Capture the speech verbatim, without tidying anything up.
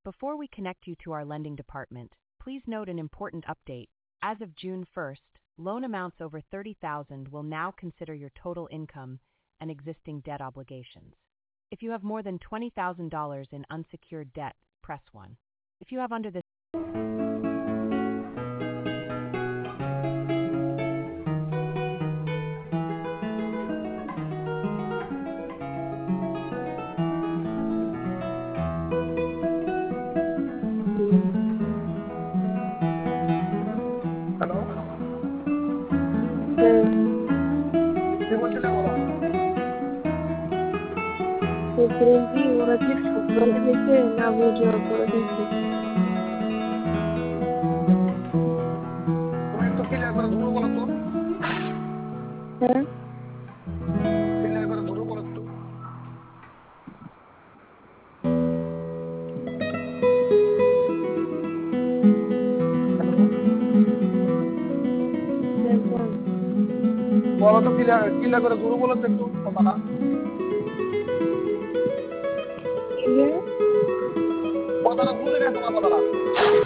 Before we connect you to our lending department, please note an important update. As of June first, loan amounts over thirty thousand dollars will now consider your total income and existing debt obligations. If you have more than twenty thousand dollars in unsecured debt, press one. If you have under this hello, হ্যাঁ, কি বলছিলে বলো? বলছিলাম কি ওরা কি ফুটবলে দেখে না বুঝে করে দেখে? তুমি একটু ক্লিয়ার করে ধরো বলো তো, হ্যাঁ, ক্লিয়ার করে ধরো বলো তো। হ্যালো, দেখুন বলো তো, ক্লিয়ার ক্লিয়ার করে ধরো বলো তো একটু কথাটা। কি যে কথাটা বুঝে নেই তোমার কথাটা।